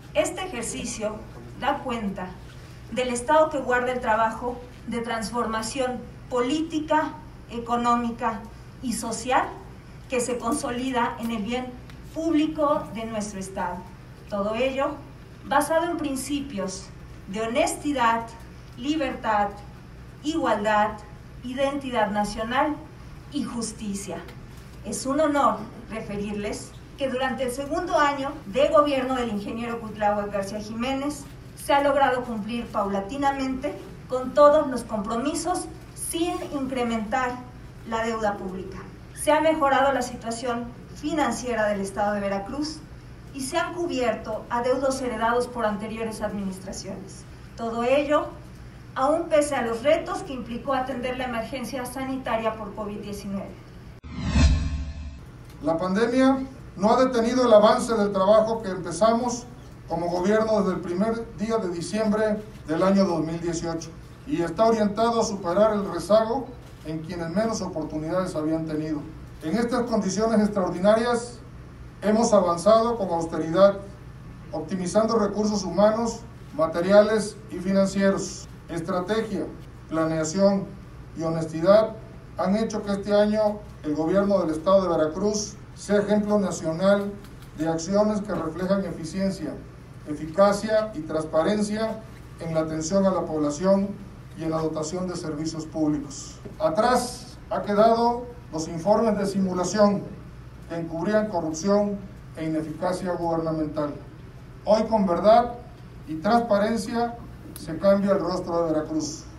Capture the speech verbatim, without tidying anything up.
Este ejercicio da cuenta del estado que guarda el trabajo de transformación política, económica y social que se consolida en el bien público de nuestro Estado. Todo ello basado en principios de honestidad, libertad, igualdad, identidad nacional y justicia. Es un honor referirles que durante el segundo año de gobierno del ingeniero Cuitláhuac García Jiménez se ha logrado cumplir paulatinamente con todos los compromisos sin incrementar la deuda pública. Se ha mejorado la situación financiera del Estado de Veracruz y se han cubierto adeudos heredados por anteriores administraciones. Todo ello, aún pese a los retos que implicó atender la emergencia sanitaria por COVID diecinueve. La pandemia no ha detenido el avance del trabajo que empezamos como gobierno desde el primer día de diciembre del año dos mil dieciocho y está orientado a superar el rezago en quienes menos oportunidades habían tenido. En estas condiciones extraordinarias hemos avanzado con austeridad, optimizando recursos humanos, materiales y financieros. Estrategia, planeación y honestidad han hecho que este año el gobierno del Estado de Veracruz sea ejemplo nacional de acciones que reflejan eficiencia, eficacia y transparencia en la atención a la población y en la dotación de servicios públicos. Atrás ha quedado los informes de simulación que encubrían corrupción e ineficacia gubernamental. Hoy, con verdad y transparencia, se cambia el rostro de Veracruz.